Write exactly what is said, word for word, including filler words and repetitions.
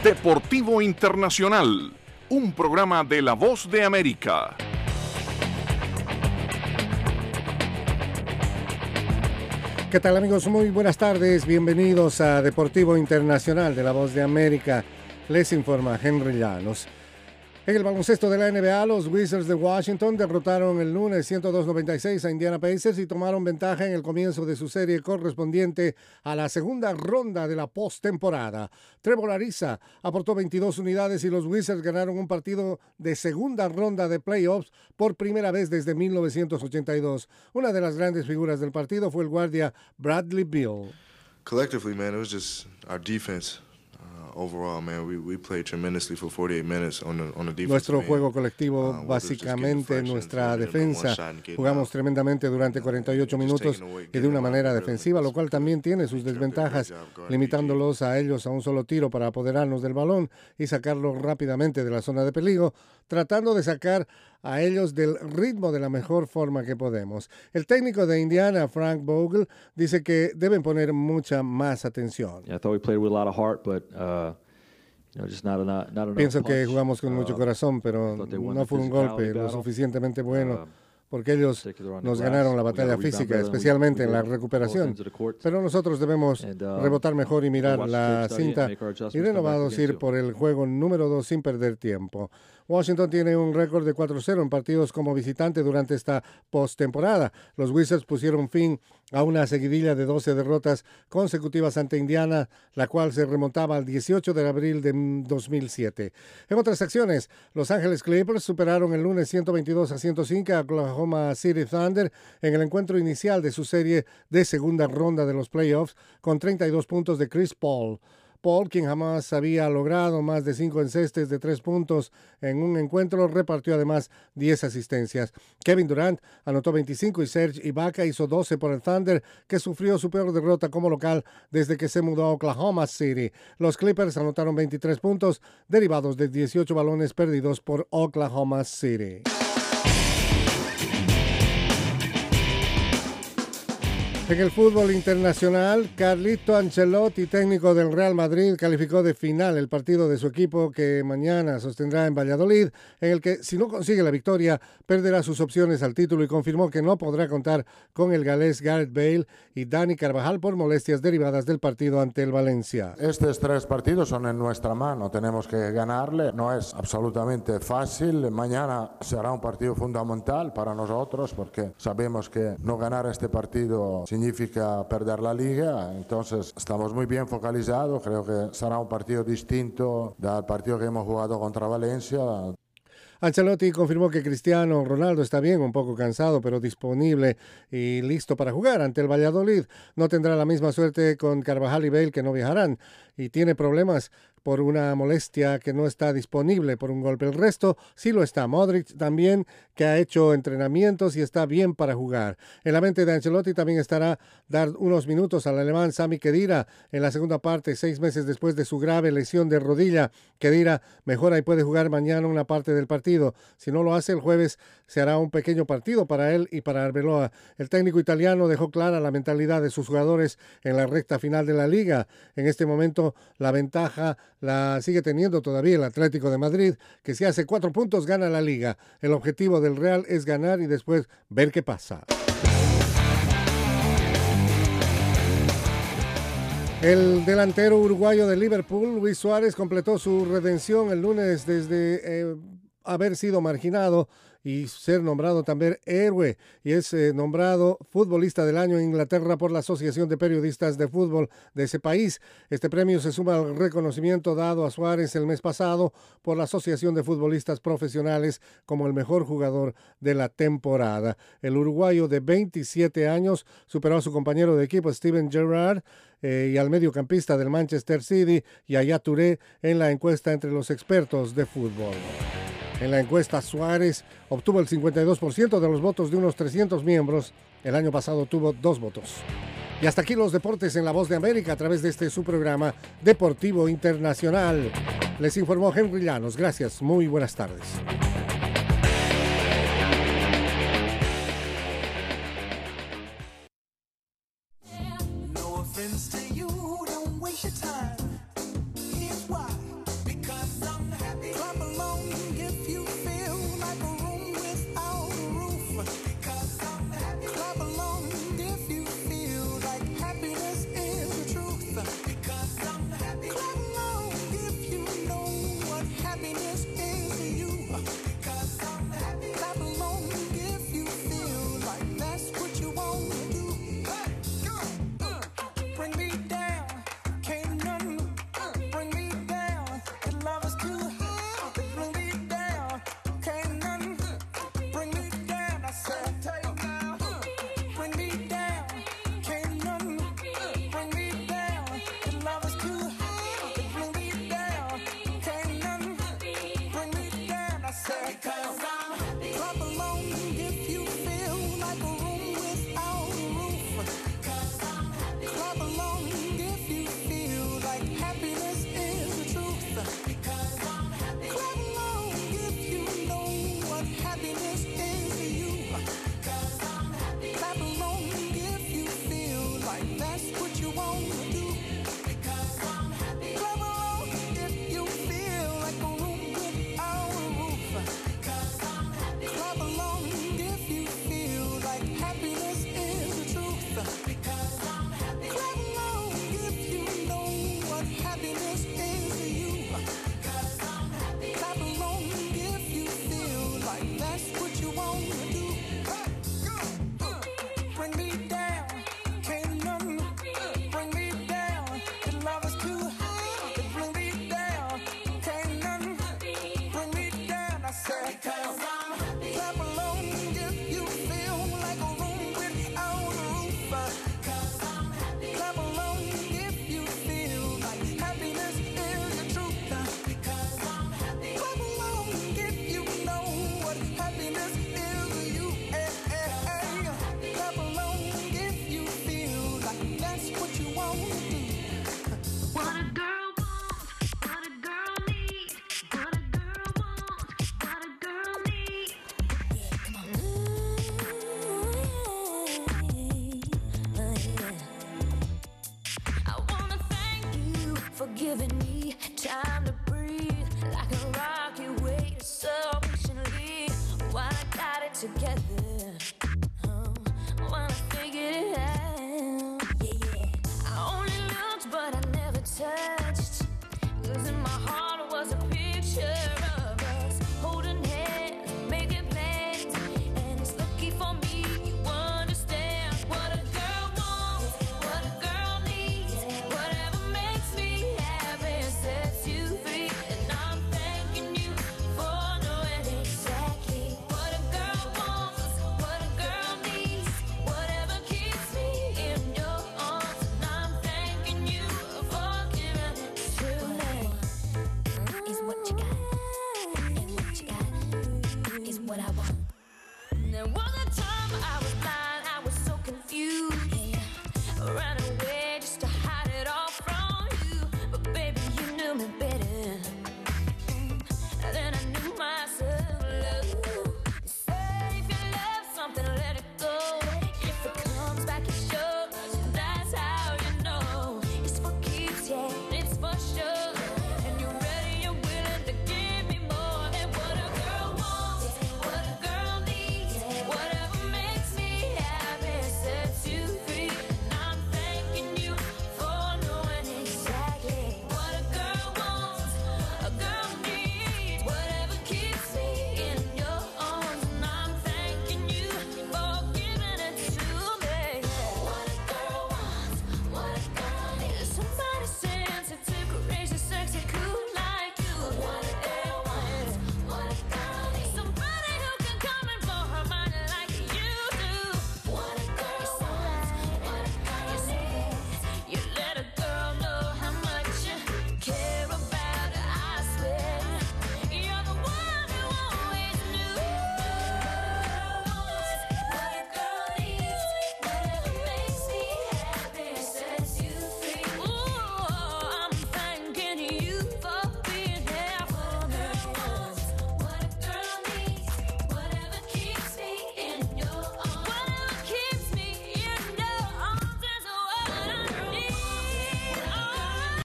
Deportivo Internacional, un programa de La Voz de América. ¿Qué tal, amigos? Muy buenas tardes. Bienvenidos a Deportivo Internacional de La Voz de América. Les informa Henry Llanos. En el baloncesto de la N B A, los Wizards de Washington derrotaron el lunes ciento dos a noventa y seis a Indiana Pacers y tomaron ventaja en el comienzo de su serie correspondiente a la segunda ronda de la postemporada. Trevor Ariza aportó veintidós unidades y los Wizards ganaron un partido de segunda ronda de playoffs por primera vez desde mil novecientos ochenta y dos. Una de las grandes figuras del partido fue el guardia Bradley Beal. Collectively, man, it was just our defense. Overall, man, we, we played tremendously for forty-eight minutes on the, on the defense. Nuestro juego colectivo, uh, básicamente nuestra defensa, jugamos tremendamente durante cuarenta y ocho minutos y de una manera defensiva, lo cual también tiene sus desventajas, limitándolos a ellos a un solo tiro para apoderarnos del balón y sacarlo rápidamente de la zona de peligro, tratando de sacar a ellos del ritmo de la mejor forma que podemos. El técnico de Indiana, Frank Vogel, dice que deben poner mucha más atención. Yeah, I thought we played with a lot of heart, but uh, you know, just not enough, not enough Pienso punch. que jugamos con mucho corazón, pero no fue un golpe lo suficientemente bueno, porque ellos nos ganaron la batalla física, especialmente en la recuperación. Pero nosotros debemos rebotar mejor y mirar la cinta y renovados ir por el juego número dos sin perder tiempo. Washington tiene un récord de cuatro cero en partidos como visitante durante esta postemporada. Los Wizards pusieron fin a una seguidilla de doce derrotas consecutivas ante Indiana, la cual se remontaba al dieciocho de abril de dos mil siete. En otras acciones, Los Ángeles Clippers superaron el lunes ciento veintidós a ciento cinco a Oklahoma City Thunder en el encuentro inicial de su serie de segunda ronda de los playoffs con treinta y dos puntos de Chris Paul. Paul, quien jamás había logrado más de cinco encestes de tres puntos en un encuentro, repartió además diez asistencias. Kevin Durant anotó veinticinco y Serge Ibaka hizo doce por el Thunder, que sufrió su peor derrota como local desde que se mudó a Oklahoma City. Los Clippers anotaron veintitrés puntos, derivados de dieciocho balones perdidos por Oklahoma City. En el fútbol internacional, Carlito Ancelotti, técnico del Real Madrid, calificó de final el partido de su equipo que mañana sostendrá en Valladolid, en el que, si no consigue la victoria, perderá sus opciones al título y confirmó que no podrá contar con el galés Gareth Bale y Dani Carvajal por molestias derivadas del partido ante el Valencia. Estos tres partidos son en nuestra mano, tenemos que ganarle, no es absolutamente fácil. Mañana será un partido fundamental para nosotros porque sabemos que no ganar este partido significa perder la liga, entonces estamos muy bien focalizados, creo que será un partido distinto del partido que hemos jugado contra Valencia. Ancelotti confirmó que Cristiano Ronaldo está bien, un poco cansado, pero disponible y listo para jugar ante el Valladolid. No tendrá la misma suerte con Carvajal y Bale, que no viajarán, y tiene problemas por una molestia que no está disponible por un golpe. El resto sí lo está. Modric también, que ha hecho entrenamientos y está bien para jugar. En la mente de Ancelotti también estará dar unos minutos al alemán Sami Khedira en la segunda parte, seis meses después de su grave lesión de rodilla. Khedira mejora y puede jugar mañana una parte del partido. Si no lo hace, el jueves se hará un pequeño partido para él y para Arbeloa. El técnico italiano dejó clara la mentalidad de sus jugadores en la recta final de la liga. En este momento, la ventaja la sigue teniendo todavía el Atlético de Madrid, que si hace cuatro puntos gana la liga. El objetivo del Real es ganar y después ver qué pasa. El delantero uruguayo de Liverpool, Luis Suárez, completó su redención el lunes desde eh, haber sido marginado y ser nombrado también héroe, y es eh, nombrado futbolista del año en Inglaterra por la Asociación de Periodistas de Fútbol de ese país. Este premio se suma al reconocimiento dado a Suárez el mes pasado por la Asociación de Futbolistas Profesionales como el mejor jugador de la temporada. El uruguayo de veintisiete años superó a su compañero de equipo Steven Gerrard eh, y al mediocampista del Manchester City, Yaya Touré, en la encuesta entre los expertos de fútbol. En la encuesta, Suárez obtuvo el cincuenta y dos por ciento de los votos de unos trescientos miembros. El año pasado tuvo dos votos. Y hasta aquí los deportes en La Voz de América a través de este su programa Deportivo Internacional. Les informó Henry Llanos. Gracias. Muy buenas tardes. giving me time to breathe, like a rocket waiting so patiently. While I got it together, oh, while I figured it out, yeah, yeah. I only looked, but I never touched, 'cause in my heart was a picture